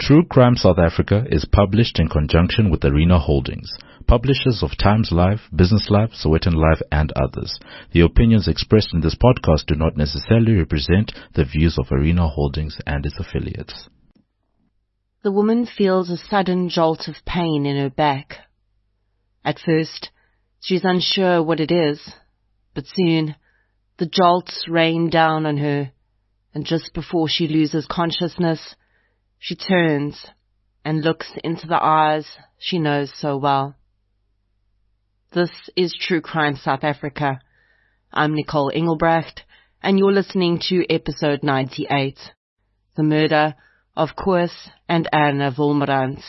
True Crime South Africa is published in conjunction with Arena Holdings, publishers of Times Live, Business Live, Sowetan Live, and others. The opinions expressed in this podcast do not necessarily represent the views of Arena Holdings and its affiliates. The woman feels a sudden jolt of pain in her back. At first, she's unsure what it is, but soon the jolts rain down on her, and just before she loses consciousness, she turns and looks into the eyes she knows so well. This is True Crime South Africa. I'm Nicole Engelbrecht, and you're listening to episode 98, The Murder of Koos and Anna Wolmerans.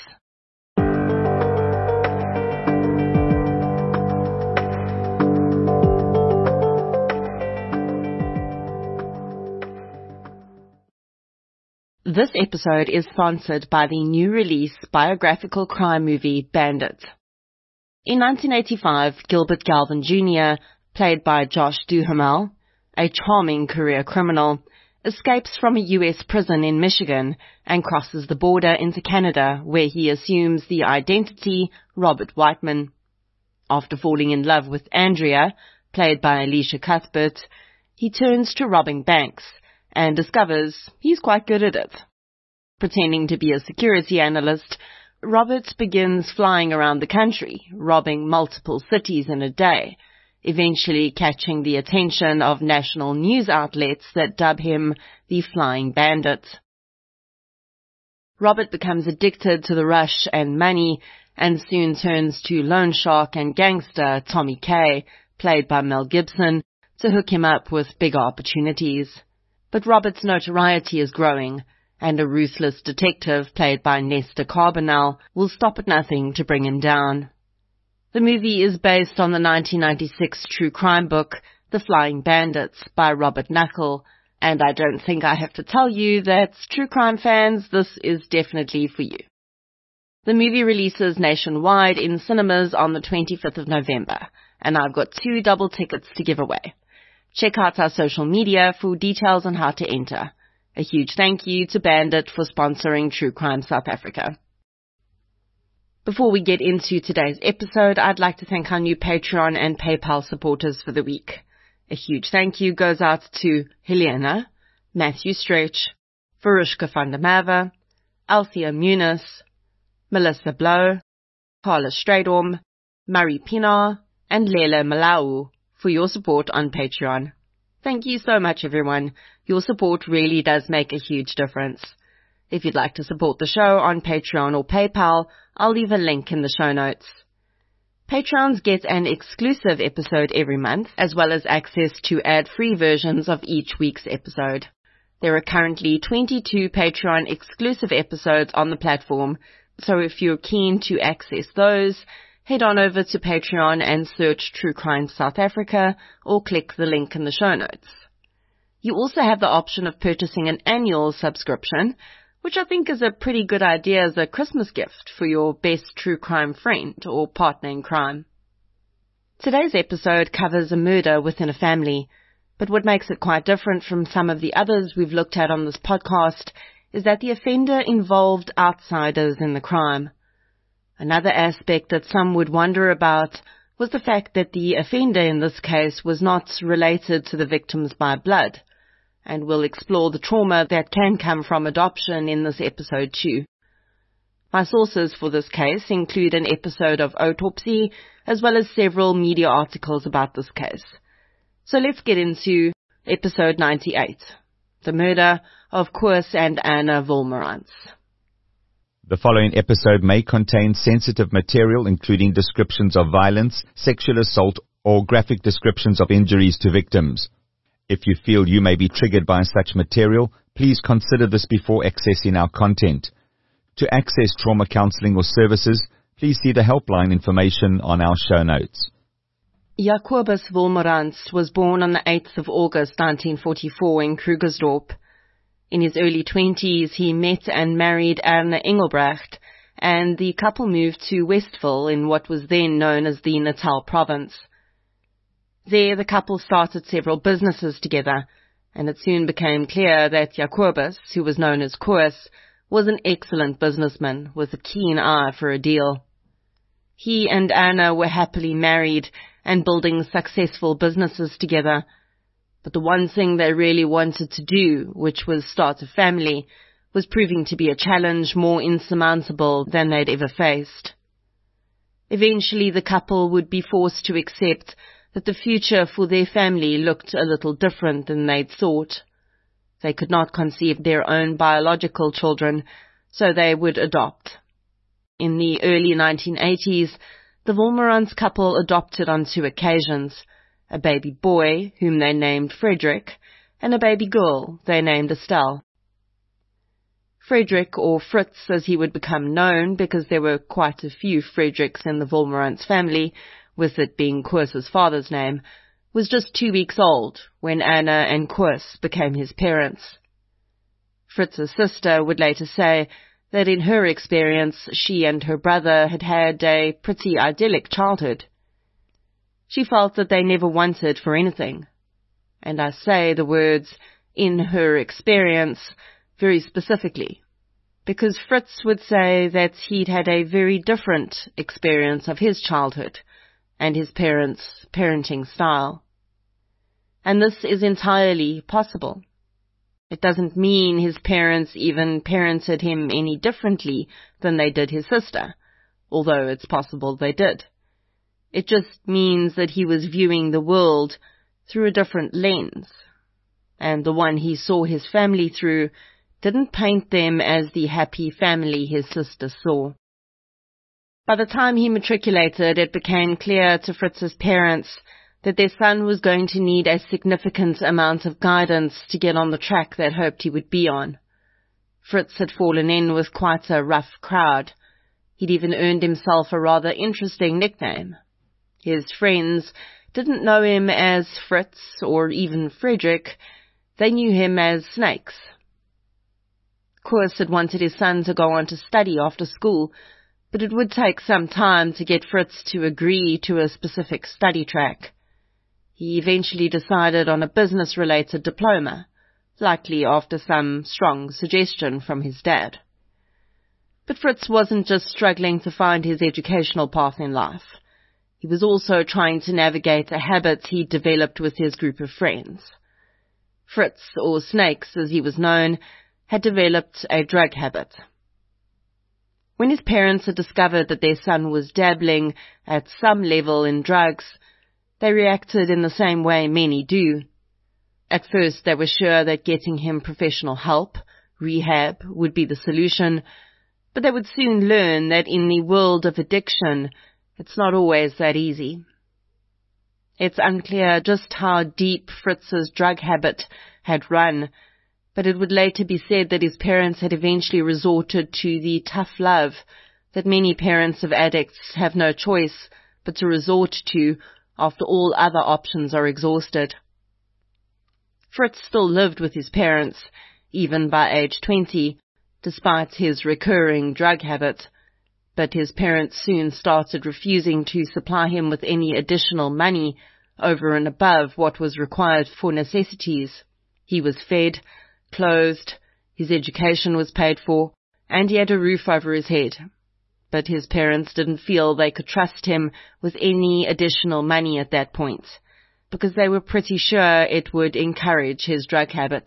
This episode is sponsored by the new release biographical crime movie Bandit. In 1985, Gilbert Galvin Jr., played by Josh Duhamel, a charming career criminal, escapes from a U.S. prison in Michigan and crosses the border into Canada, where he assumes the identity Robert Whiteman. After falling in love with Andrea, played by Alicia Cuthbert, he turns to robbing banks and discovers he's quite good at it. Pretending to be a security analyst, Robert begins flying around the country, robbing multiple cities in a day, eventually catching the attention of national news outlets that dub him the Flying Bandit. Robert becomes addicted to the rush and money, and soon turns to loan shark and gangster Tommy Kay, played by Mel Gibson, to hook him up with bigger opportunities. But Robert's notoriety is growing, and a ruthless detective played by Nesta Carbonell will stop at nothing to bring him down. The movie is based on the 1996 true crime book, The Flying Bandits, by Robert Knuckle, and I don't think I have to tell you that, true crime fans, this is definitely for you. The movie releases nationwide in cinemas on the 25th of November, and I've got 2 double tickets to give away. Check out our social media for details on how to enter. A huge thank you to Bandit for sponsoring True Crime South Africa. Before we get into today's episode, I'd like to thank our new Patreon and PayPal supporters for the week. A huge thank you goes out to Helena, Matthew Stretch, Verushka van der Merwe, Althea Muniz, Melissa Blow, Carla Stradom, Murray Pinar, and Lela Malau for your support on Patreon. Thank you so much, everyone. Your support really does make a huge difference. If you'd like to support the show on Patreon or PayPal, I'll leave a link in the show notes. Patrons get an exclusive episode every month, as well as access to ad-free versions of each week's episode. There are currently 22 Patreon exclusive episodes on the platform, so if you're keen to access those, head on over to Patreon and search True Crime South Africa or click the link in the show notes. You also have the option of purchasing an annual subscription, which I think is a pretty good idea as a Christmas gift for your best true crime friend or partner in crime. Today's episode covers a murder within a family, but what makes it quite different from some of the others we've looked at on this podcast is that the offender involved outsiders in the crime. Another aspect that some would wonder about was the fact that the offender in this case was not related to the victims by blood, and we'll explore the trauma that can come from adoption in this episode too. My sources for this case include an episode of Autopsy, as well as several media articles about this case. So let's get into episode 98, The Murder of Koos and Anna Wolmerans. The following episode may contain sensitive material including descriptions of violence, sexual assault, or graphic descriptions of injuries to victims. If you feel you may be triggered by such material, please consider this before accessing our content. To access trauma counseling or services, please see the helpline information on our show notes. Jacobus Wolmerans was born on the 8th of August 1944 in Krugersdorp. In his early 20s, he met and married Anna Engelbrecht, and the couple moved to Westville in what was then known as the Natal province. There, the couple started several businesses together, and it soon became clear that Jacobus, who was known as Koos, was an excellent businessman with a keen eye for a deal. He and Anna were happily married and building successful businesses together, but the one thing they really wanted to do, which was start a family, was proving to be a challenge more insurmountable than they'd ever faced. Eventually the couple would be forced to accept that the future for their family looked a little different than they'd thought. They could not conceive their own biological children, so they would adopt. In the early 1980s, the Wolmarans couple adopted on 2 occasions, a baby boy, whom they named Frederick, and a baby girl they named Estelle. Frederick, or Fritz as he would become known, because there were quite a few Fredericks in the Wolmarans family, with it being Koos's father's name, was just 2 weeks old when Anna and Koos became his parents. Fritz's sister would later say that in her experience she and her brother had had a pretty idyllic childhood. She felt that they never wanted for anything. And I say the words, in her experience, very specifically, because Fritz would say that he'd had a very different experience of his childhood and his parents' parenting style. And this is entirely possible. It doesn't mean his parents even parented him any differently than they did his sister, although it's possible they did. It just means that he was viewing the world through a different lens, and the one he saw his family through didn't paint them as the happy family his sister saw. By the time he matriculated, it became clear to Fritz's parents that their son was going to need a significant amount of guidance to get on the track they'd hoped he would be on. Fritz had fallen in with quite a rough crowd. He'd even earned himself a rather interesting nickname. His friends didn't know him as Fritz or even Frederick. They knew him as Snakes. Koos had wanted his son to go on to study after school, but it would take some time to get Fritz to agree to a specific study track. He eventually decided on a business-related diploma, likely after some strong suggestion from his dad. But Fritz wasn't just struggling to find his educational path in life. He was also trying to navigate a habit he'd developed with his group of friends. Fritz, or Snakes as he was known, had developed a drug habit. When his parents had discovered that their son was dabbling at some level in drugs, they reacted in the same way many do. At first they were sure that getting him professional help, rehab, would be the solution, but they would soon learn that in the world of addiction, it's not always that easy. It's unclear just how deep Fritz's drug habit had run, but it would later be said that his parents had eventually resorted to the tough love that many parents of addicts have no choice but to resort to after all other options are exhausted. Fritz still lived with his parents, even by age 20, despite his recurring drug habit, but his parents soon started refusing to supply him with any additional money over and above what was required for necessities. He was fed, clothed, his education was paid for, and he had a roof over his head. But his parents didn't feel they could trust him with any additional money at that point, because they were pretty sure it would encourage his drug habit.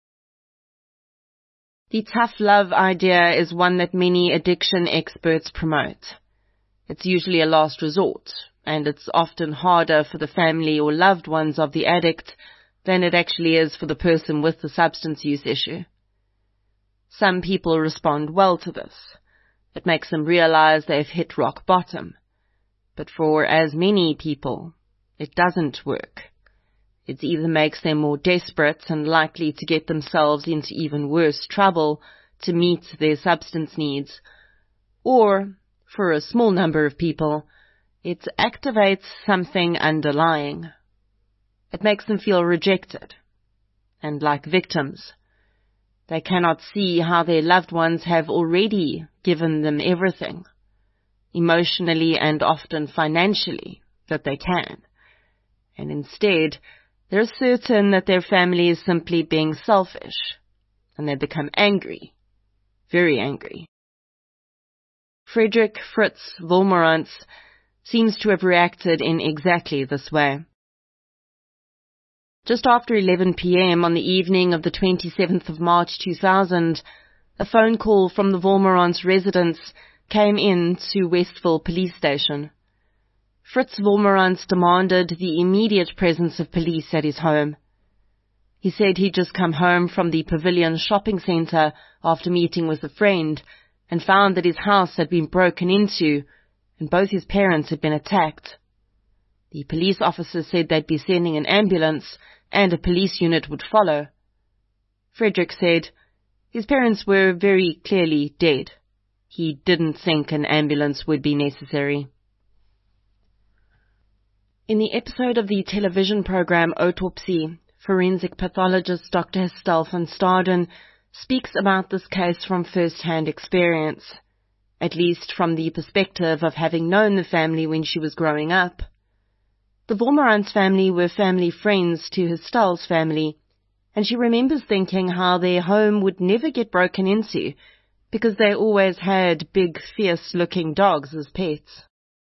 The tough love idea is one that many addiction experts promote. It's usually a last resort, and it's often harder for the family or loved ones of the addict than it actually is for the person with the substance use issue. Some people respond well to this. It makes them realize they've hit rock bottom. But for as many people, it doesn't work. It either makes them more desperate and likely to get themselves into even worse trouble to meet their substance needs, or, for a small number of people, it activates something underlying. It makes them feel rejected, and like victims. They cannot see how their loved ones have already given them everything, emotionally and often financially, that they can. And instead, they're certain that their family is simply being selfish, and they become angry, very angry. Frederick Fritz Wolmarans seems to have reacted in exactly this way. Just after 11 p.m. on the evening of the 27th of March 2000, a phone call from the Wolmarans residence came in to Westville Police Station. Fritz Wolmarans demanded the immediate presence of police at his home. He said he'd just come home from the Pavilion shopping centre after meeting with a friend and found that his house had been broken into and both his parents had been attacked. The police officer said they'd be sending an ambulance and a police unit would follow. Frederick said his parents were very clearly dead. He didn't think an ambulance would be necessary. In the episode of the television program Autopsy, forensic pathologist Dr. Estelle van Staden speaks about this case from first-hand experience, at least from the perspective of having known the family when she was growing up. The Wolmarans family were family friends to Estelle's family, and she remembers thinking how their home would never get broken into because they always had big, fierce-looking dogs as pets.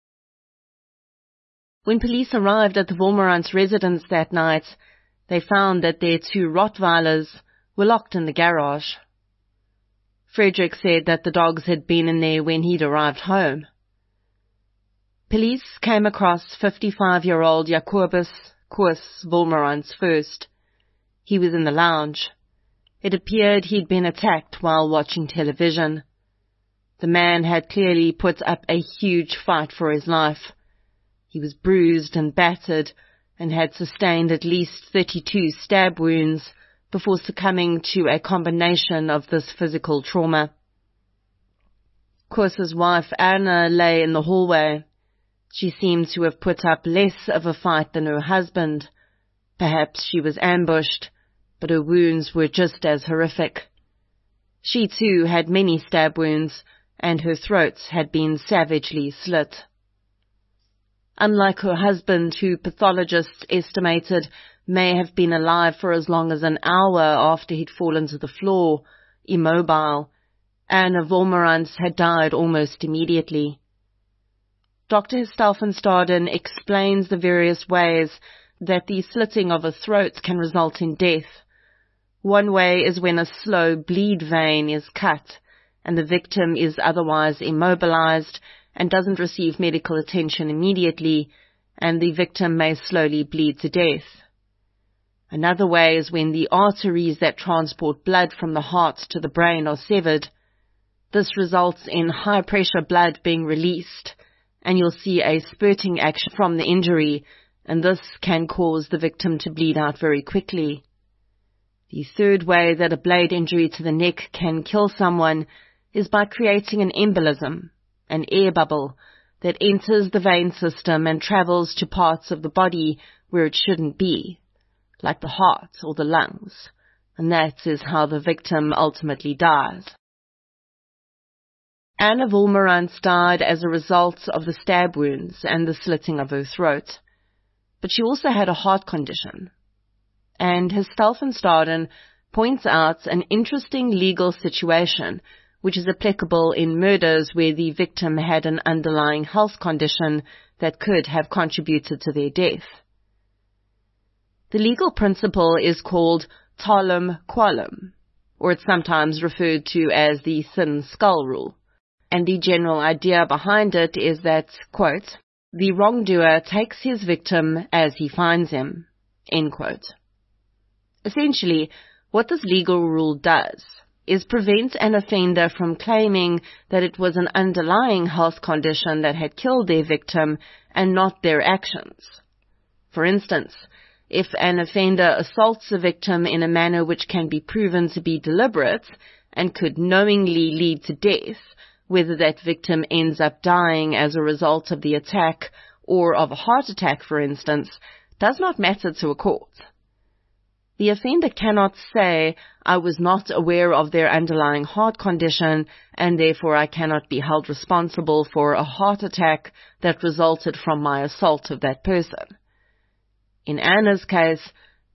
When police arrived at the Wolmarans residence that night, they found that their 2 Rottweilers were locked in the garage. Frederick said that the dogs had been in there when he'd arrived home. Police came across 55-year-old Jacobus Koos Wolmarans first. He was in the lounge. It appeared he'd been attacked while watching television. The man had clearly put up a huge fight for his life. He was bruised and battered and had sustained at least 32 stab wounds before succumbing to a combination of this physical trauma. Koos's wife Anna lay in the hallway. She seemed to have put up less of a fight than her husband. Perhaps she was ambushed, but her wounds were just as horrific. She too had many stab wounds, and her throat had been savagely slit. Unlike her husband, who pathologists estimated may have been alive for as long as an hour after he'd fallen to the floor, immobile, Anna Wolmarans had died almost immediately. Dr. Estelle van Staden explains the various ways that the slitting of a throat can result in death. One way is when a slow bleed vein is cut and the victim is otherwise immobilized and doesn't receive medical attention immediately, and the victim may slowly bleed to death. Another way is when the arteries that transport blood from the heart to the brain are severed. This results in high-pressure blood being released, and you'll see a spurting action from the injury, and this can cause the victim to bleed out very quickly. The third way that a blade injury to the neck can kill someone is by creating an embolism, an air bubble, that enters the vein system and travels to parts of the body where it shouldn't be, like the heart or the lungs, and that is how the victim ultimately dies. Anna Wolmarans died as a result of the stab wounds and the slitting of her throat, but she also had a heart condition. And Estelle van Staden points out an interesting legal situation which is applicable in murders where the victim had an underlying health condition that could have contributed to their death. The legal principle is called talum qualum, or it's sometimes referred to as the thin skull rule. And the general idea behind it is that, quote, the wrongdoer takes his victim as he finds him, end quote. Essentially, what this legal rule does is prevent an offender from claiming that it was an underlying health condition that had killed their victim and not their actions. For instance, if an offender assaults a victim in a manner which can be proven to be deliberate and could knowingly lead to death, whether that victim ends up dying as a result of the attack or of a heart attack, for instance, does not matter to a court. The offender cannot say, I was not aware of their underlying heart condition and therefore I cannot be held responsible for a heart attack that resulted from my assault of that person. In Anna's case,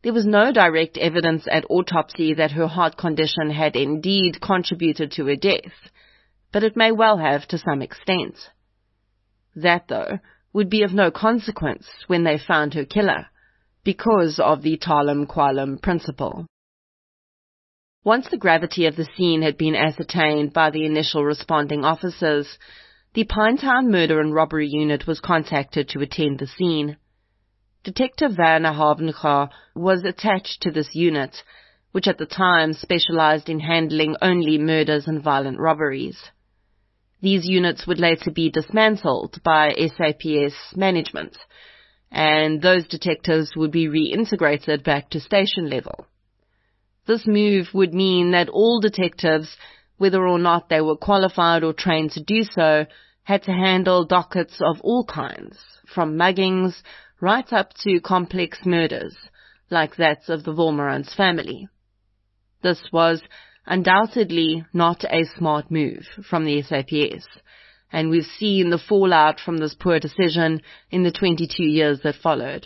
There was no direct evidence at autopsy that her heart condition had indeed contributed to her death, but it may well have to some extent. That, though, would be of no consequence when they found her killer, because of the Talam Qualam principle. Once the gravity of the scene had been ascertained by the initial responding officers, the Pinetown Murder and Robbery Unit was contacted to attend the scene. Detective Werner Havenkar was attached to this unit, which at the time specialized in handling only murders and violent robberies. These units would later be dismantled by SAPS management, and those detectives would be reintegrated back to station level. This move would mean that all detectives, whether or not they were qualified or trained to do so, had to handle dockets of all kinds, from muggings right up to complex murders, like that of the Wolmerans family. This was undoubtedly not a smart move from the SAPS, and we've seen the fallout from this poor decision in the 22 years that followed.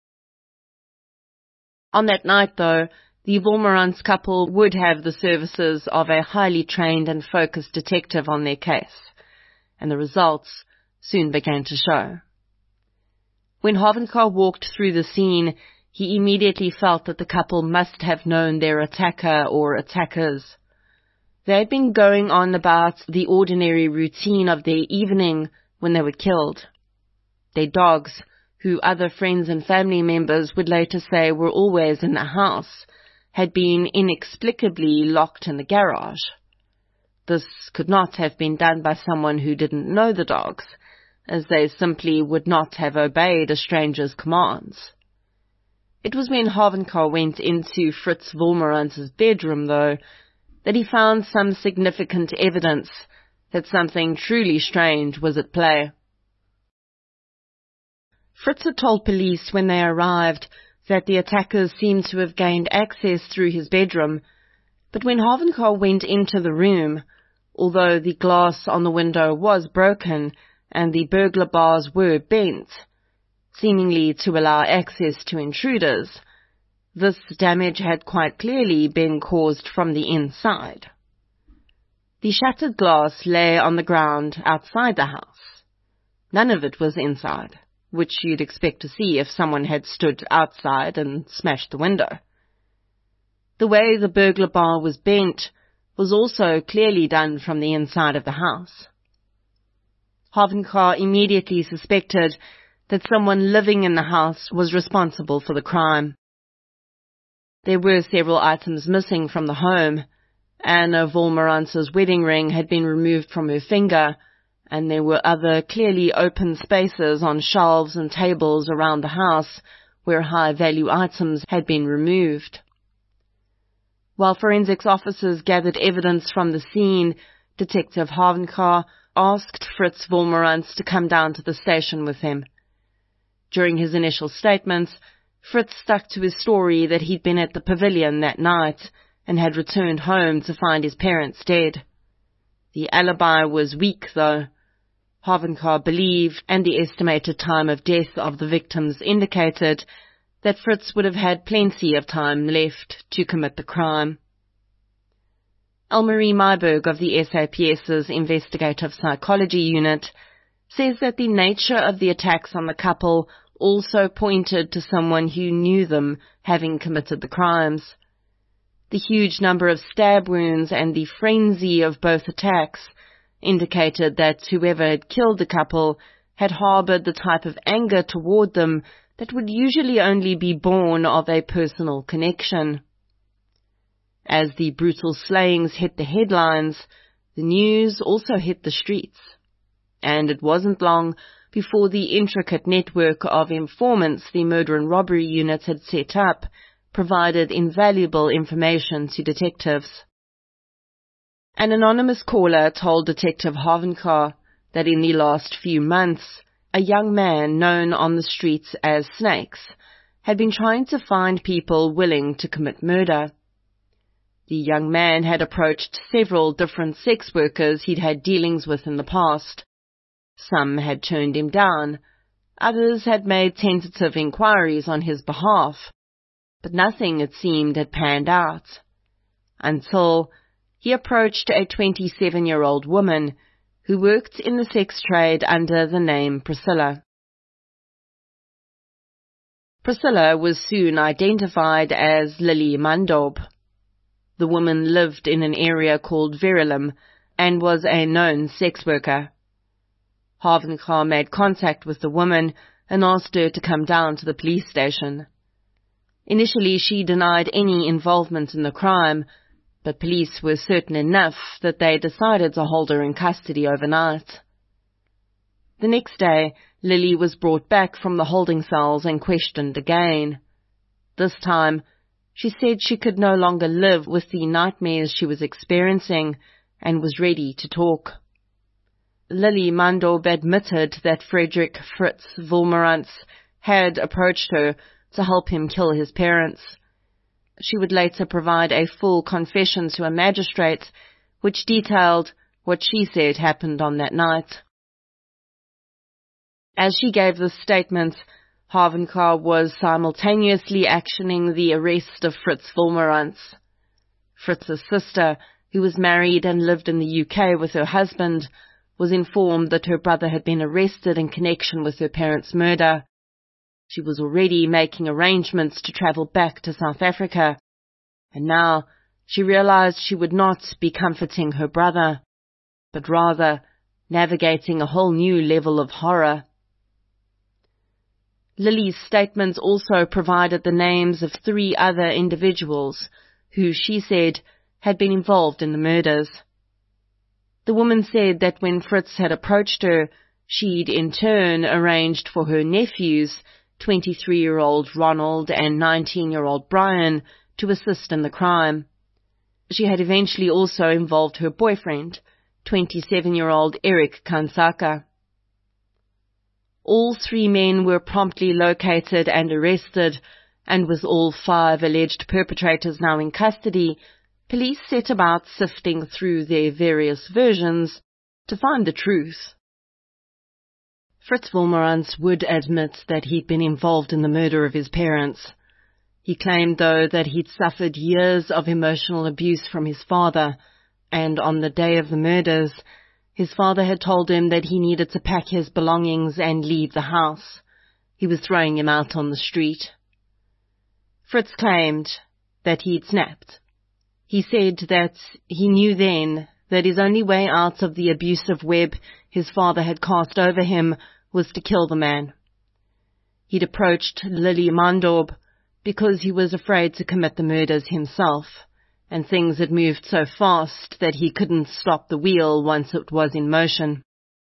On that night, though, the Wolmerans couple would have the services of a highly trained and focused detective on their case, and the results soon began to show. When Havenkar walked through the scene, he immediately felt that the couple must have known their attacker or attackers. They had been going on about the ordinary routine of their evening when they were killed. Their dogs, who other friends and family members would later say were always in the house, had been inexplicably locked in the garage. This could not have been done by someone who didn't know the dogs, as they simply would not have obeyed a stranger's commands. It was when Havenkar went into Fritz Wolmerans' bedroom, though, that he found some significant evidence that something truly strange was at play. Fritz had told police when they arrived that the attackers seemed to have gained access through his bedroom, but when Havenkar went into the room, although the glass on the window was broken and the burglar bars were bent, seemingly to allow access to intruders, this damage had quite clearly been caused from the inside. The shattered glass lay on the ground outside the house. None of it was inside, which you'd expect to see if someone had stood outside and smashed the window. The way the burglar bar was bent was also clearly done from the inside of the house. Havenkar immediately suspected that someone living in the house was responsible for the crime. There were several items missing from the home. Anna Wolmerans' wedding ring had been removed from her finger, and there were other clearly open spaces on shelves and tables around the house where high-value items had been removed. While forensics officers gathered evidence from the scene, Detective Havenkar asked Fritz Wolmerans to come down to the station with him. During his initial statements, Fritz stuck to his story that he'd been at the pavilion that night and had returned home to find his parents dead. The alibi was weak, though. Havenkar believed, and the estimated time of death of the victims indicated, that Fritz would have had plenty of time left to commit the crime. Elmarie Myberg of the SAPS's Investigative Psychology Unit says that the nature of the attacks on the couple also pointed to someone who knew them having committed the crimes. The huge number of stab wounds and the frenzy of both attacks indicated that whoever had killed the couple had harbored the type of anger toward them that would usually only be born of a personal connection. As the brutal slayings hit the headlines, the news also hit the streets. And it wasn't long before the intricate network of informants the murder and robbery units had set up provided invaluable information to detectives. An anonymous caller told Detective Havenkar that in the last few months, a young man known on the streets as Snakes had been trying to find people willing to commit murder. The young man had approached several different sex workers he'd had dealings with in the past. Some had turned him down. Others had made tentative inquiries on his behalf. but nothing, it seemed, had panned out. Until he approached a 27-year-old woman who worked in the sex trade under the name Priscilla. Priscilla was soon identified as Lily Mandob. The woman lived in an area called Verulam and was a known sex worker. Havenkar made contact with the woman and asked her to come down to the police station. Initially, she denied any involvement in the crime, but police were certain enough that they decided to hold her in custody overnight. The next day, Lily was brought back from the holding cells and questioned again. This time, she said she could no longer live with the nightmares she was experiencing and was ready to talk. Lily Mandob admitted that Frederick Fritz Wolmerantz had approached her to help him kill his parents. She would later provide a full confession to a magistrate, which detailed what she said happened on that night. As she gave this statement, Havenkar was simultaneously actioning the arrest of Fritz Wolmerantz. Fritz's sister, who was married and lived in the UK with her husband, was informed that her brother had been arrested in connection with her parents' murder. She was already making arrangements to travel back to South Africa, and now she realized she would not be comforting her brother, but rather navigating a whole new level of horror. Lily's statements also provided the names of 3 other individuals who, she said, had been involved in the murders. The woman said that when Fritz had approached her, she'd in turn arranged for her nephews, 23-year-old Ronald and 19-year-old Brian, to assist in the crime. She had eventually also involved her boyfriend, 27-year-old Eric Kansaka. All 3 men were promptly located and arrested, and with all 5 alleged perpetrators now in custody, police set about sifting through their various versions to find the truth. Fritz Wolmerantz would admit that he'd been involved in the murder of his parents. He claimed, though, that he'd suffered years of emotional abuse from his father, and on the day of the murders, his father had told him that he needed to pack his belongings and leave the house. He was throwing him out on the street. Fritz claimed that he'd snapped. He said that he knew then that his only way out of the abusive web his father had cast over him was to kill the man. He'd approached Lily Mandob because he was afraid to commit the murders himself, and things had moved so fast that he couldn't stop the wheel once it was in motion.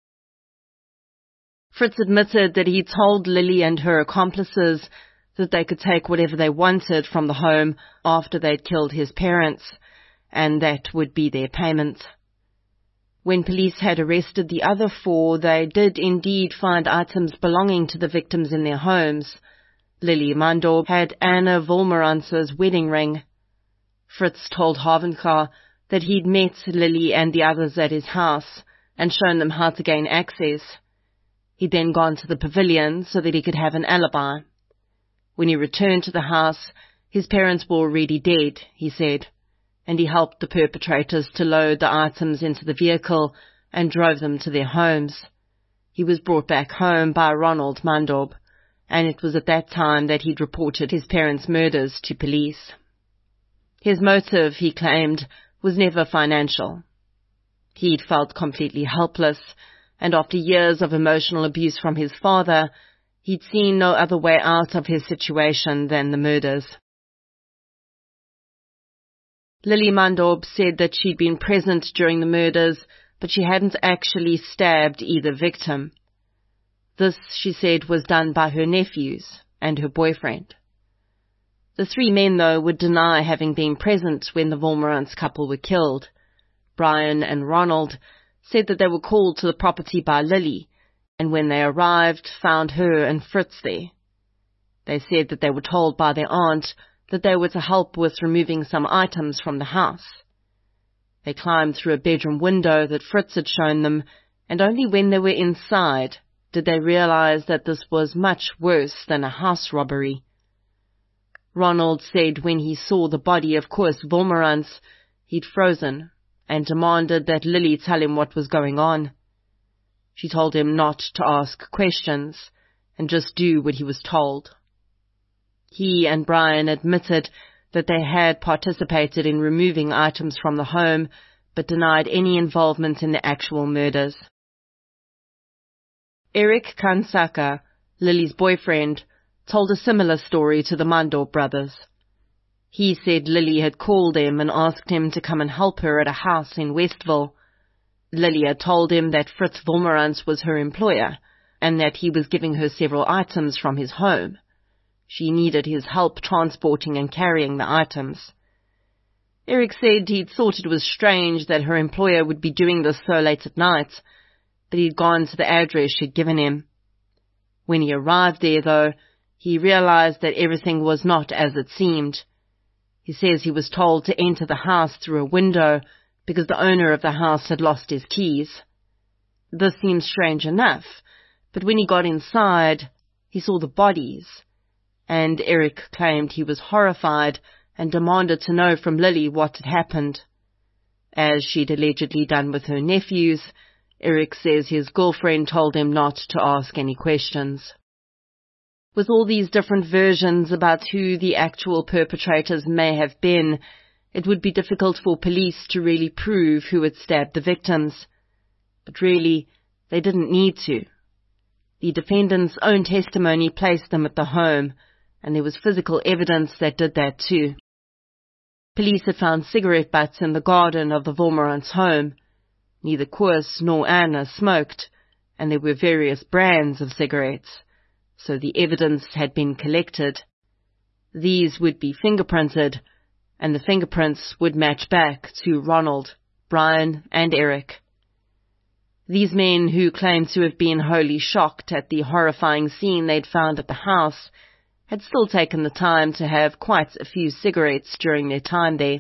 Fritz admitted that he told Lily and her accomplices that they could take whatever they wanted from the home after they'd killed his parents, and that would be their payment. When police had arrested the other 4, they did indeed find items belonging to the victims in their homes. Lily Mandob had Anna Wolmerantz's wedding ring. Fritz told Havenkar that he'd met Lily and the others at his house and shown them how to gain access. He'd then gone to the pavilion so that he could have an alibi. When he returned to the house, his parents were already dead, he said, and he helped the perpetrators to load the items into the vehicle and drove them to their homes. He was brought back home by Ronald Mandob, and it was at that time that he'd reported his parents' murders to police. His motive, he claimed, was never financial. He'd felt completely helpless, and after years of emotional abuse from his father, he'd seen no other way out of his situation than the murders. Lily Mandob said that she'd been present during the murders, but she hadn't actually stabbed either victim. This, she said, was done by her nephews and her boyfriend. The 3 men, though, would deny having been present when the Wolmerantz couple were killed. Brian and Ronald said that they were called to the property by Lily, and when they arrived, found her and Fritz there. They said that they were told by their aunt that they were to help with removing some items from the house. They climbed through a bedroom window that Fritz had shown them, and only when they were inside did they realize that this was much worse than a house robbery. Ronald said when he saw the body of Koos Wolmerans, he'd frozen and demanded that Lily tell him what was going on. She told him not to ask questions and just do what he was told. He and Brian admitted that they had participated in removing items from the home, but denied any involvement in the actual murders. Eric Kansaka, Lily's boyfriend, told a similar story to the Mandorp brothers. He said Lily had called him and asked him to come and help her at a house in Westville. Lily had told him that Fritz Wolmerans was her employer and that he was giving her several items from his home. She needed his help transporting and carrying the items. Eric said he'd thought it was strange that her employer would be doing this so late at night, but he'd gone to the address she'd given him. When he arrived there, though, he realized that everything was not as it seemed. He says he was told to enter the house through a window because the owner of the house had lost his keys. This seemed strange enough, but when he got inside, he saw the bodies, and Eric claimed he was horrified and demanded to know from Lily what had happened. As she'd allegedly done with her nephews, Eric says his girlfriend told him not to ask any questions. With all these different versions about who the actual perpetrators may have been, it would be difficult for police to really prove who had stabbed the victims. But really, they didn't need to. The defendant's own testimony placed them at the home, and there was physical evidence that did that too. Police had found cigarette butts in the garden of the Wolmerans' home. Neither Koos nor Anna smoked, and there were various brands of cigarettes, so the evidence had been collected. These would be fingerprinted, and the fingerprints would match back to Ronald, Brian, and Eric. These men, who claimed to have been wholly shocked at the horrifying scene they'd found at the house, had still taken the time to have quite a few cigarettes during their time there.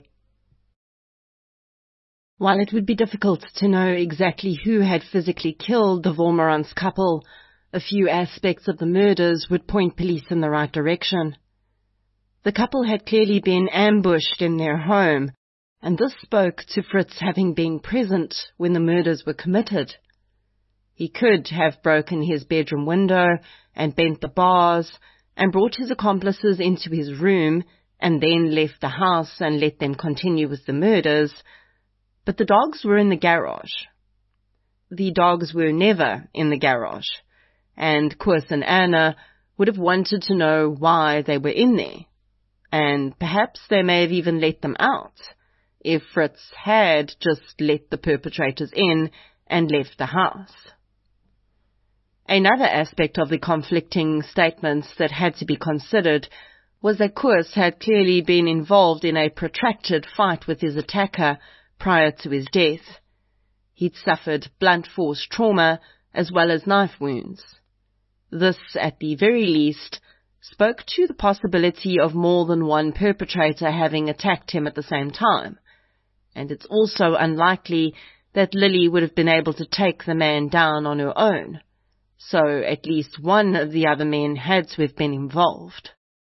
While it would be difficult to know exactly who had physically killed the Wolmerans couple, a few aspects of the murders would point police in the right direction. The couple had clearly been ambushed in their home, and this spoke to Fritz having been present when the murders were committed. He could have broken his bedroom window and bent the bars and brought his accomplices into his room and then left the house and let them continue with the murders, but the dogs were in the garage. The dogs were never in the garage, and Koos and Anna would have wanted to know why they were in there, and perhaps they may have even let them out, if Fritz had just let the perpetrators in and left the house. Another aspect of the conflicting statements that had to be considered was that Koos had clearly been involved in a protracted fight with his attacker prior to his death. He'd suffered blunt force trauma as well as knife wounds. This, at the very least, spoke to the possibility of more than one perpetrator having attacked him at the same time, and it's also unlikely that Lily would have been able to take the man down on her own, so at least one of the other men had to have been involved.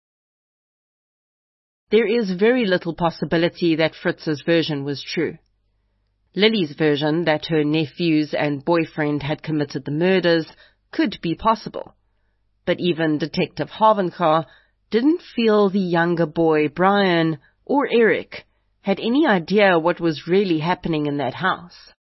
There is very little possibility that Fritz's version was true. Lily's version, that her nephews and boyfriend had committed the murders, could be possible, but even Detective Havenkar didn't feel the younger boy, Brian, or Eric, had any idea what was really happening in that house.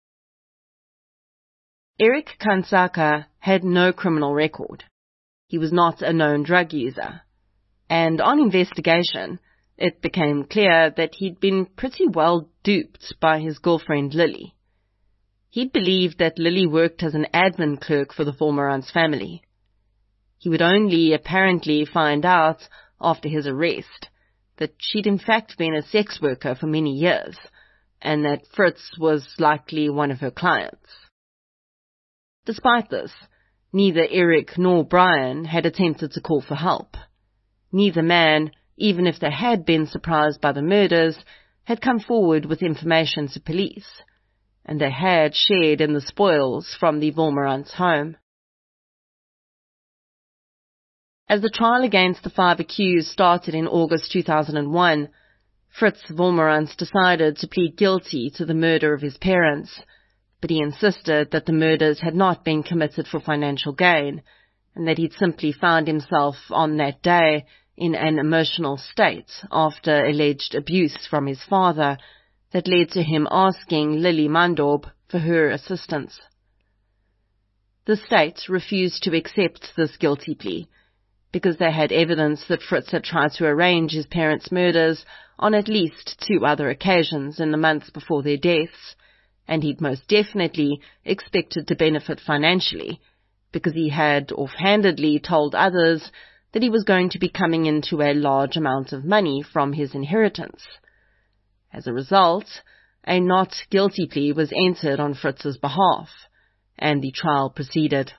Eric Kansaka had no criminal record. He was not a known drug user, and on investigation, it became clear that he'd been pretty well duped by his girlfriend Lily. He'd believed that Lily worked as an admin clerk for the Wolmerans family. He would only apparently find out after his arrest that she'd in fact been a sex worker for many years, and that Fritz was likely one of her clients. Despite this, neither Eric nor Brian had attempted to call for help. Neither man, even if they had been surprised by the murders, had come forward with information to police, and they had shared in the spoils from the Wolmerans' home. As the trial against the 5 accused started in August 2001, Fritz Wolmarans decided to plead guilty to the murder of his parents, but he insisted that the murders had not been committed for financial gain, and that he'd simply found himself on that day in an emotional state after alleged abuse from his father that led to him asking Lili Mandorb for her assistance. The state refused to accept this guilty plea, because they had evidence that Fritz had tried to arrange his parents' murders on at least 2 other occasions in the months before their deaths, and he'd most definitely expected to benefit financially, because he had offhandedly told others that he was going to be coming into a large amount of money from his inheritance. As a result, a not guilty plea was entered on Fritz's behalf, and the trial proceeded.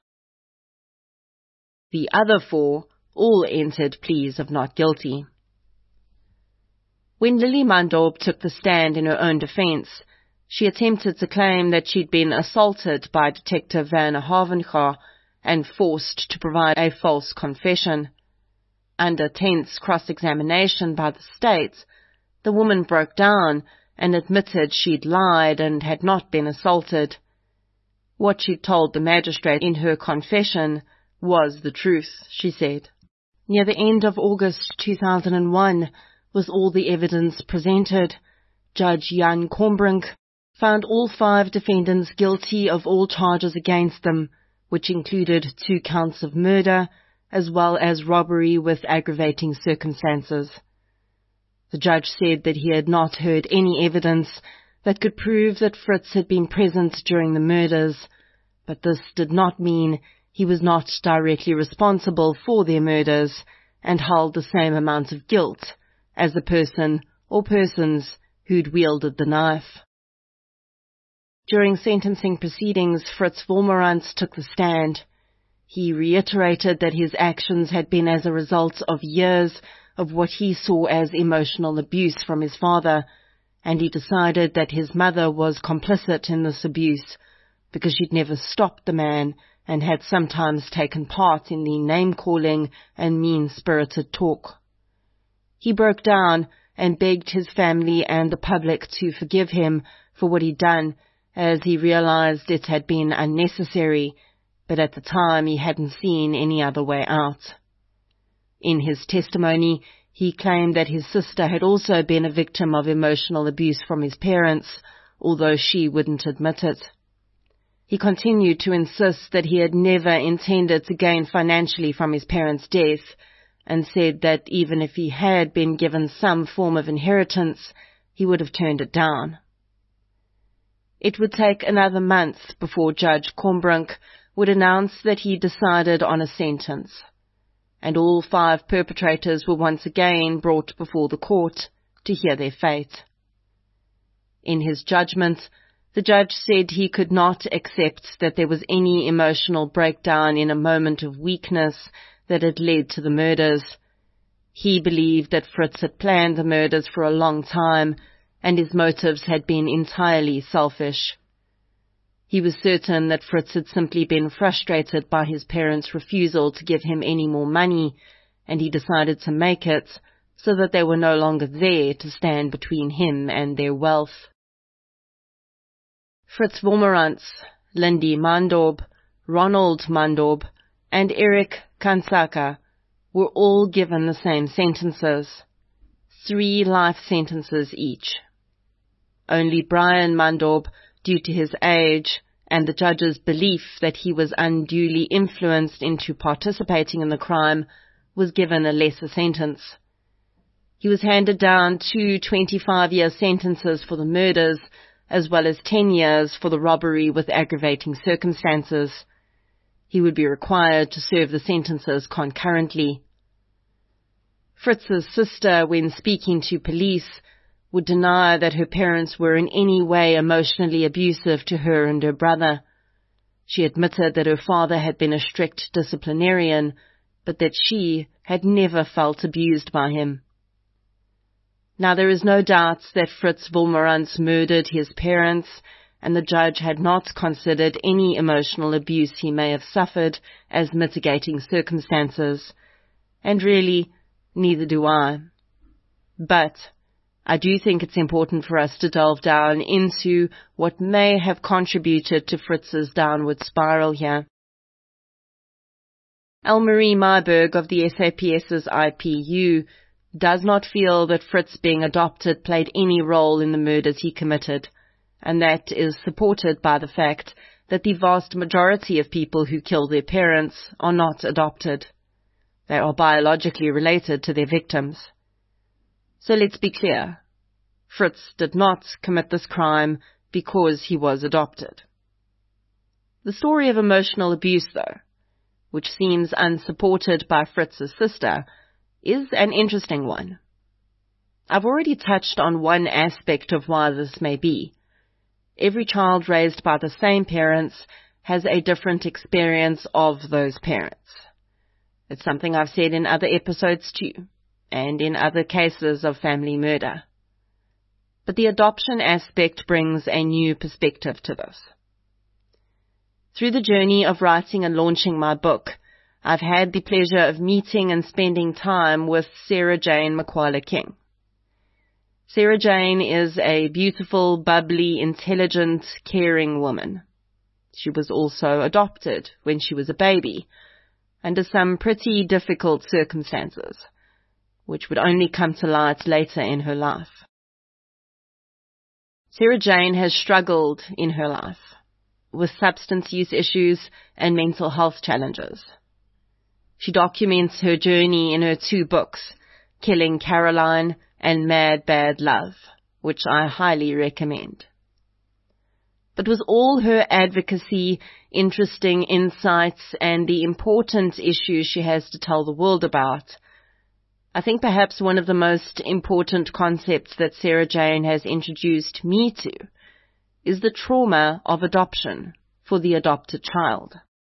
The other 4 all entered pleas of not guilty. When Lili Mandorb took the stand in her own defense, she attempted to claim that she'd been assaulted by Detective Werner Havenga and forced to provide a false confession. Under tense cross-examination by the state, the woman broke down and admitted she'd lied and had not been assaulted. What she'd told the magistrate in her confession was the truth, she said. Near the end of August 2001 was all the evidence presented. Judge Jan Kombrink found all 5 defendants guilty of all charges against them, which included 2 counts of murder, as well as robbery with aggravating circumstances. The judge said that he had not heard any evidence that could prove that Fritz had been present during the murders, but this did not mean he was not directly responsible for their murders and held the same amount of guilt as the person or persons who'd wielded the knife. During sentencing proceedings, Fritz Wolmarans took the stand. He reiterated that his actions had been as a result of years of what he saw as emotional abuse from his father, and he decided that his mother was complicit in this abuse because she'd never stopped the man and had sometimes taken part in the name-calling and mean-spirited talk. He broke down and begged his family and the public to forgive him for what he'd done, as he realized it had been unnecessary, but at the time he hadn't seen any other way out. In his testimony, he claimed that his sister had also been a victim of emotional abuse from his parents, although she wouldn't admit it. He continued to insist that he had never intended to gain financially from his parents' death, and said that even if he had been given some form of inheritance, he would have turned it down. It would take another month before Judge Kombrink would announce that he decided on a sentence, and all 5 perpetrators were once again brought before the court to hear their fate. In his judgment, the judge said he could not accept that there was any emotional breakdown in a moment of weakness that had led to the murders. He believed that Fritz had planned the murders for a long time, and his motives had been entirely selfish. He was certain that Fritz had simply been frustrated by his parents' refusal to give him any more money, and he decided to make it so that they were no longer there to stand between him and their wealth. Fritz Wolmarans, Lili Mandorb, Ronald Mandorb, and Eric Kansaka were all given the same sentences, 3 life sentences each. Only Brian Mandorb, due to his age and the judge's belief that he was unduly influenced into participating in the crime, was given a lesser sentence. He was handed down 2 25-year sentences for the murders, as well as 10 years for the robbery with aggravating circumstances. He would be required to serve the sentences concurrently. Fritz's sister, when speaking to police, would deny that her parents were in any way emotionally abusive to her and her brother. She admitted that her father had been a strict disciplinarian, but that she had never felt abused by him. Now, there is no doubt that Fritz Wolmarans murdered his parents, and the judge had not considered any emotional abuse he may have suffered as mitigating circumstances, And really, neither do I. But I do think it's important for us to delve down into what may have contributed to Fritz's downward spiral here. Elmarie Myberg of the SAPS's IPU does not feel that Fritz being adopted played any role in the murders he committed, and that is supported by the fact that the vast majority of people who kill their parents are not adopted. They are biologically related to their victims. So let's be clear. Fritz did not commit this crime because he was adopted. The story of emotional abuse, though, which seems unsupported by Fritz's sister, is an interesting one. I've already touched on one aspect of why this may be. Every child raised by the same parents has a different experience of those parents. It's something I've said in other episodes too, and in other cases of family murder. But the adoption aspect brings a new perspective to this. Through the journey of writing and launching my book, I've had the pleasure of meeting and spending time with Sarah Jane McCuallagh King. Sarah Jane is a beautiful, bubbly, intelligent, caring woman. She was also adopted when she was a baby, under some pretty difficult circumstances, which would only come to light later in her life. Sarah Jane has struggled in her life with substance use issues and mental health challenges. She documents her journey in her 2 books, Killing Caroline and Mad Bad Love, which I highly recommend. But with all her advocacy, interesting insights, and the important issues she has to tell the world about, I think perhaps one of the most important concepts that Sarah Jane has introduced me to is the trauma of adoption for the adopted child.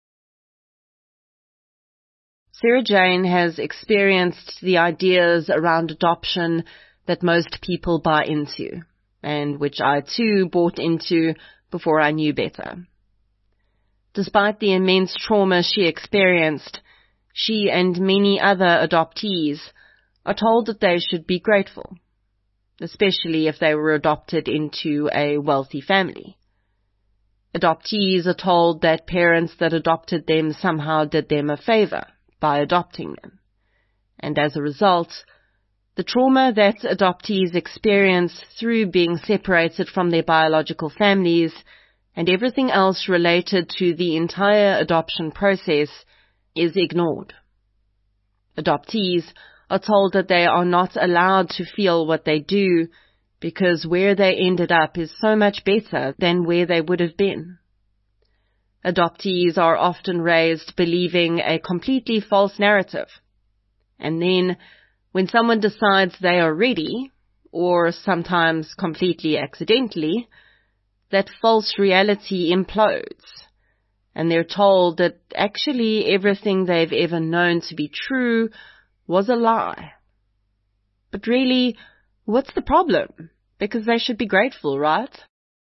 Sarah Jane has experienced the ideas around adoption that most people buy into, and which I too bought into before I knew better. Despite the immense trauma she experienced, she and many other adoptees are told that they should be grateful, especially if they were adopted into a wealthy family. Adoptees are told that parents that adopted them somehow did them a favor by adopting them, and as a result, the trauma that adoptees experience through being separated from their biological families and everything else related to the entire adoption process is ignored. Adoptees are told that they are not allowed to feel what they do because where they ended up is so much better than where they would have been. Adoptees are often raised believing a completely false narrative. And then, when someone decides they are ready, or sometimes completely accidentally, that false reality implodes, and they're told that actually everything they've ever known to be true was a lie. But really, what's the problem? Because they should be grateful, right?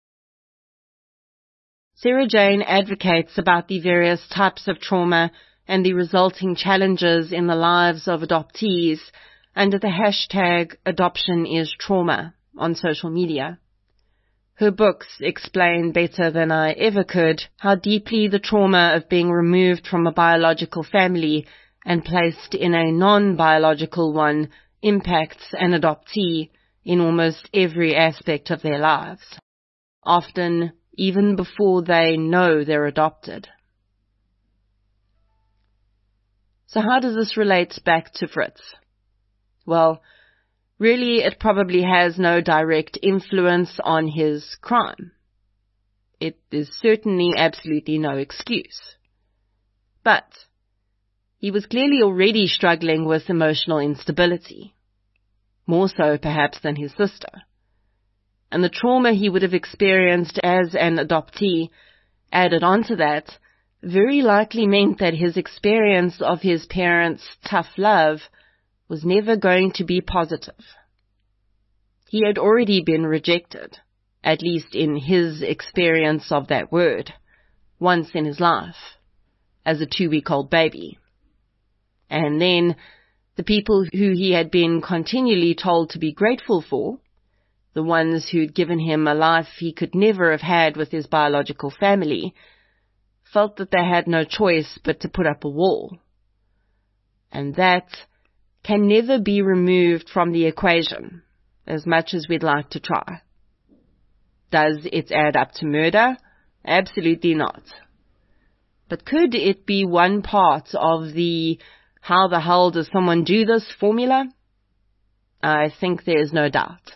Sarah Jane advocates about the various types of trauma and the resulting challenges in the lives of adoptees under the hashtag AdoptionIsTrauma on social media. Her books explain better than I ever could how deeply the trauma of being removed from a biological family and placed in a non-biological one impacts an adoptee in almost every aspect of their lives, often even before they know they're adopted. So how does this relate back to Fritz? Well, really it probably has no direct influence on his crime. It is certainly absolutely no excuse. But he was clearly already struggling with emotional instability, more so perhaps than his sister. And the trauma he would have experienced as an adoptee, added onto that, very likely meant that his experience of his parents' tough love was never going to be positive. He had already been rejected, at least in his experience of that word, once in his life, as a 2-week-old baby. And then, The people who he had been continually told to be grateful for, the ones who'd given him a life he could never have had with his biological family, felt that they had no choice but to put up a wall. And that can never be removed from the equation, as much as we'd like to try. Does it add up to murder? Absolutely not. But could it be one part of the how the hell does someone do this formula? I think there is no doubt.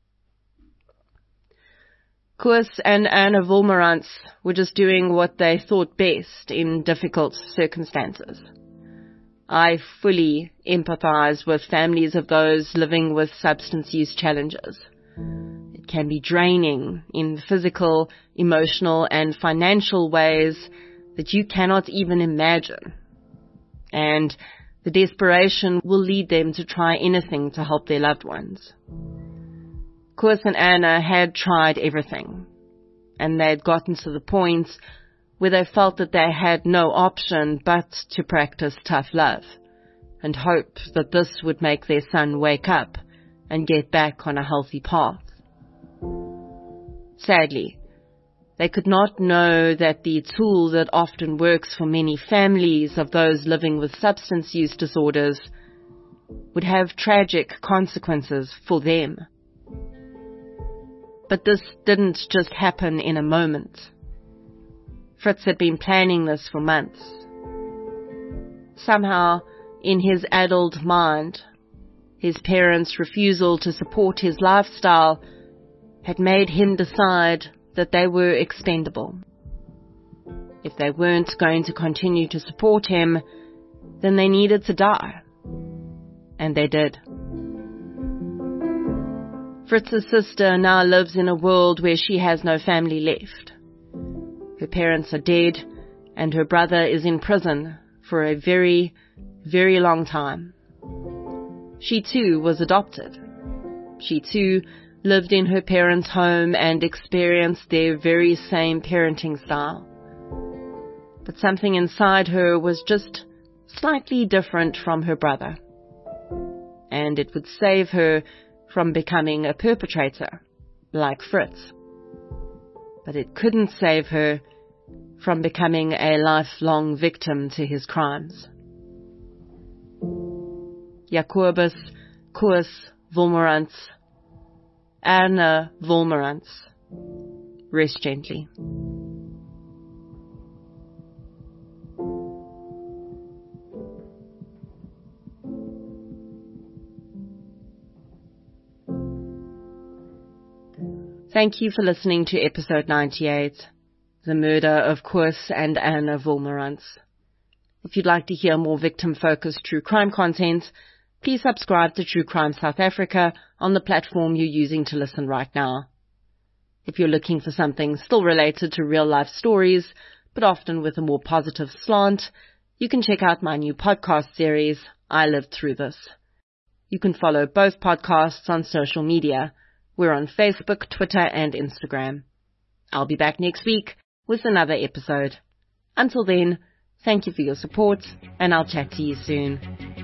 Koos and Anna Wolmarans were just doing what they thought best in difficult circumstances. I fully empathize with families of those living with substance use challenges. It can be draining in physical, emotional, and financial ways that you cannot even imagine. And the desperation will lead them to try anything to help their loved ones. Koos and Anna had tried everything, and they had gotten to the point where they felt that they had no option but to practice tough love and hope that this would make their son wake up and get back on a healthy path. Sadly, they could not know that the tool that often works for many families of those living with substance use disorders would have tragic consequences for them. But this didn't just happen in a moment. Fritz had been planning this for months. Somehow, in his adult mind, his parents' refusal to support his lifestyle had made him decide that they were expendable. If they weren't going to continue to support him, then they needed to die. And they did. Fritz's sister now lives in a world where she has no family left. Her parents are dead, and her brother is in prison for a very, very long time. She too was adopted. She too lived in her parents' home and experienced their very same parenting style. But something inside her was just slightly different from her brother. And it would save her from becoming a perpetrator, like Fritz. But it couldn't save her from becoming a lifelong victim to his crimes. Jacobus Koos Wolmarans, Anna Wolmarans. Rest gently. Thank you for listening to episode 98, The Murder of Koos and Anna Wolmarans. If you'd like to hear more victim-focused true crime content, please subscribe to True Crime South Africa on the platform you're using to listen right now. If you're looking for something still related to real-life stories, but often with a more positive slant, you can check out my new podcast series, I Lived Through This. You can follow both podcasts on social media. We're on Facebook, Twitter, and Instagram. I'll be back next week with another episode. Until then, thank you for your support, and I'll chat to you soon.